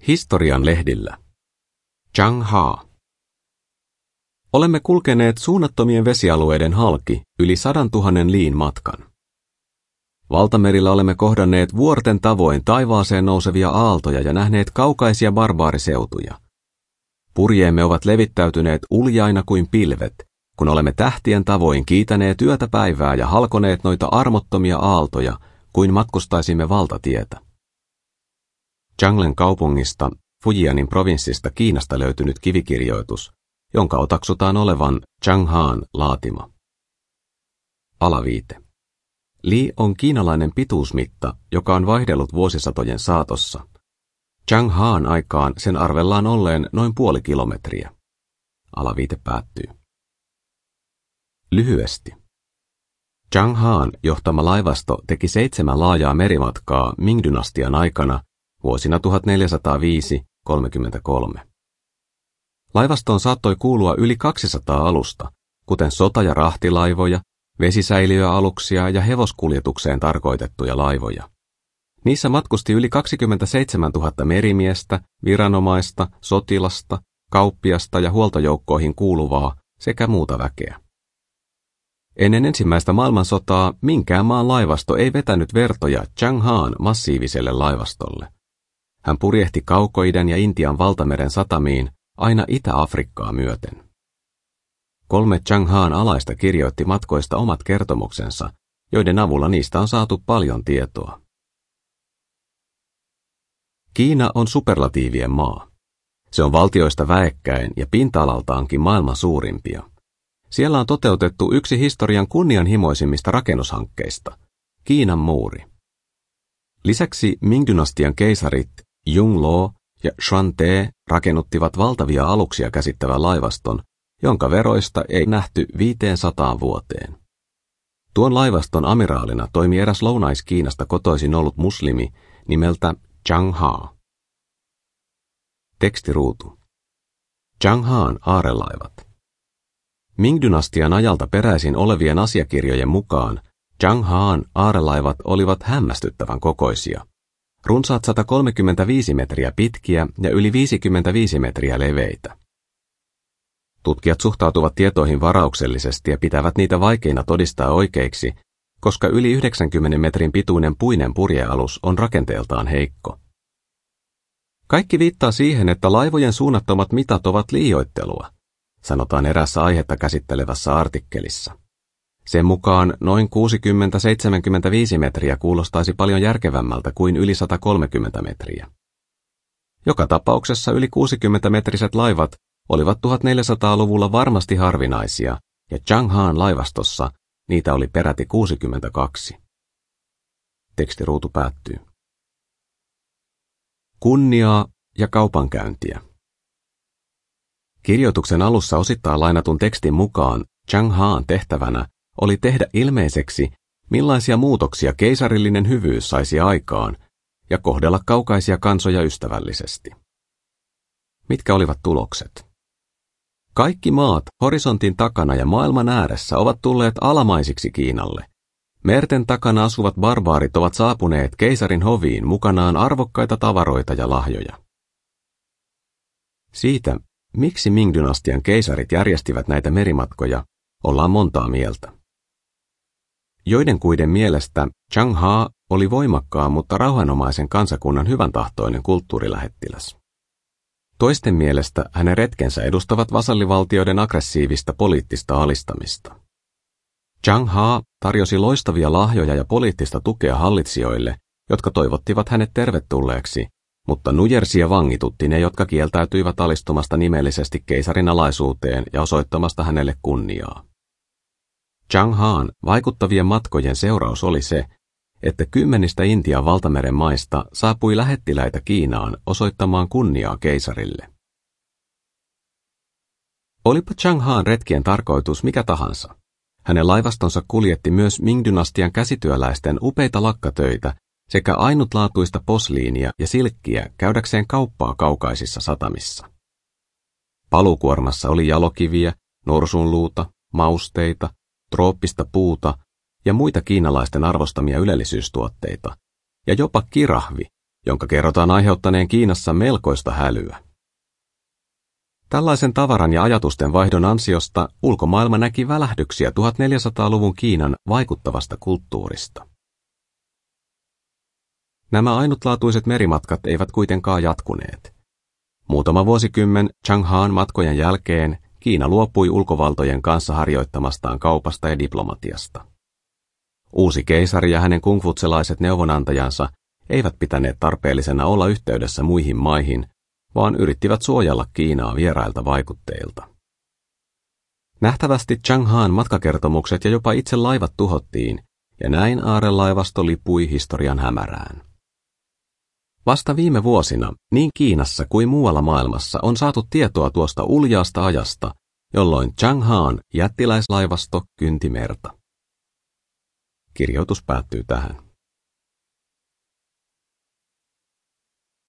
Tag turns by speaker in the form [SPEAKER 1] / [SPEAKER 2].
[SPEAKER 1] Historian lehdillä. Zhang Ha. Olemme kulkeneet suunnattomien vesialueiden halki yli 100 000 liin matkan. Valtamerillä olemme kohdanneet vuorten tavoin taivaaseen nousevia aaltoja ja nähneet kaukaisia barbaariseutuja. Purjeemme ovat levittäytyneet uljaina kuin pilvet, kun olemme tähtien tavoin kiitäneet yötä päivää ja halkoneet noita armottomia aaltoja, kuin matkustaisimme valtatietä. Zhanglen kaupungista, Fujianin provinssista Kiinasta löytynyt kivikirjoitus, jonka otaksutaan olevan Zhang Han laatima. Alaviite. Li on kiinalainen pituusmitta, joka on vaihdellut vuosisatojen saatossa. Zhang Han aikaan sen arvellaan olleen noin 0,5 kilometriä. Alaviite päättyy. Lyhyesti. Zhang Han johtama laivasto teki 7 laajaa merimatkaa Ming-dynastian aikana vuosina 1405–33. Laivastoon saattoi kuulua yli 200 alusta, kuten sota- ja rahtilaivoja, vesisäiliöaluksia ja hevoskuljetukseen tarkoitettuja laivoja. Niissä matkusti yli 27 000 merimiestä, viranomaista, sotilasta, kauppiasta ja huoltojoukkoihin kuuluvaa sekä muuta väkeä. Ennen ensimmäistä maailmansotaa minkään maan laivasto ei vetänyt vertoja Zhang Han massiiviselle laivastolle. Hän purjehti Kaukoidän ja Intian valtameren satamiin aina Itä-Afrikkaa myöten. 3 Zhang Han alaista kirjoitti matkoista omat kertomuksensa, joiden avulla niistä on saatu paljon tietoa. Kiina on superlatiivien maa. Se on valtioista väekkäin ja pinta-alaltaankin maailman suurimpia. Siellä on toteutettu yksi historian kunnianhimoisimmista rakennushankkeista, Kiinan muuri. Lisäksi Ming-dynastian keisarit Yongle ja Xuante rakennuttivat valtavia aluksia käsittävän laivaston, jonka veroista ei nähty 500 vuoteen. Tuon laivaston amiraalina toimi eräs Lounais-Kiinasta kotoisin ollut muslimi nimeltä Zhang Ha. Tekstiruutu. Zhang Han aarelaivat. Ming-dynastian ajalta peräisin olevien asiakirjojen mukaan Zhang Han aarelaivat olivat hämmästyttävän kokoisia. Runsaat 135 metriä pitkiä ja yli 55 metriä leveitä. Tutkijat suhtautuvat tietoihin varauksellisesti ja pitävät niitä vaikeina todistaa oikeiksi, koska yli 90 metrin pituinen puinen purjealus on rakenteeltaan heikko. Kaikki viittaa siihen, että laivojen suunnattomat mitat ovat liioittelua, sanotaan eräässä aihetta käsittelevässä artikkelissa. Sen mukaan noin 60–75 metriä kuulostaisi paljon järkevämmältä kuin yli 130 metriä. Joka tapauksessa yli 60-metriset laivat olivat 1400-luvulla varmasti harvinaisia, ja Zhang Han laivastossa niitä oli peräti 62. Tekstiruutu päättyy. Kunniaa ja kaupankäyntiä. Kirjoituksen alussa osittain lainatun tekstin mukaan Zhang Han tehtävänä oli tehdä ilmeiseksi, millaisia muutoksia keisarillinen hyvyys saisi aikaan ja kohdella kaukaisia kansoja ystävällisesti. Mitkä olivat tulokset? Kaikki maat horisontin takana ja maailman ääressä ovat tulleet alamaisiksi Kiinalle. Merten takana asuvat barbaarit ovat saapuneet keisarin hoviin mukanaan arvokkaita tavaroita ja lahjoja. Siitä, miksi Ming-dynastian keisarit järjestivät näitä merimatkoja, ollaan montaa mieltä. Joidenkuiden mielestä Zhang Ha oli voimakkaan, mutta rauhanomaisen kansakunnan hyväntahtoinen kulttuurilähettiläs. Toisten mielestä hänen retkensä edustavat vasallivaltioiden aggressiivista poliittista alistamista. Zhang Ha tarjosi loistavia lahjoja ja poliittista tukea hallitsijoille, jotka toivottivat hänet tervetulleeksi, mutta nujersi ja vangitutti ne, jotka kieltäytyivät alistumasta nimellisesti keisarin alaisuuteen ja osoittamasta hänelle kunniaa. Zhang Han vaikuttavien matkojen seuraus oli se, että 10 Intian valtameren maista saapui lähettiläitä Kiinaan osoittamaan kunniaa keisarille. Olipa Zhang Han retkien tarkoitus mikä tahansa. Hänen laivastonsa kuljetti myös Ming-dynastian käsityöläisten upeita lakkatöitä sekä ainutlaatuista posliinia ja silkkiä käydäkseen kauppaa kaukaisissa satamissa. Paluukuormassa oli jalokiviä, norsunluuta, mausteita, trooppista puuta ja muita kiinalaisten arvostamia ylellisyystuotteita, ja jopa kirahvi, jonka kerrotaan aiheuttaneen Kiinassa melkoista hälyä. Tällaisen tavaran ja ajatusten vaihdon ansiosta ulkomaailma näki välähdyksiä 1400-luvun Kiinan vaikuttavasta kulttuurista. Nämä ainutlaatuiset merimatkat eivät kuitenkaan jatkuneet. Muutama vuosikymmen Chang'an matkojen jälkeen Kiina luopui ulkovaltojen kanssa harjoittamastaan kaupasta ja diplomatiasta. Uusi keisari ja hänen kungfutselaiset neuvonantajansa eivät pitäneet tarpeellisena olla yhteydessä muihin maihin, vaan yrittivät suojella Kiinaa vierailta vaikutteilta. Nähtävästi Chang'an matkakertomukset ja jopa itse laivat tuhottiin, ja näin aarelaivasto lipui historian hämärään. Vasta viime vuosina niin Kiinassa kuin muualla maailmassa on saatu tietoa tuosta uljaasta ajasta, jolloin Chang'an jättiläislaivasto kynti merta. Kirjoitus päättyy tähän.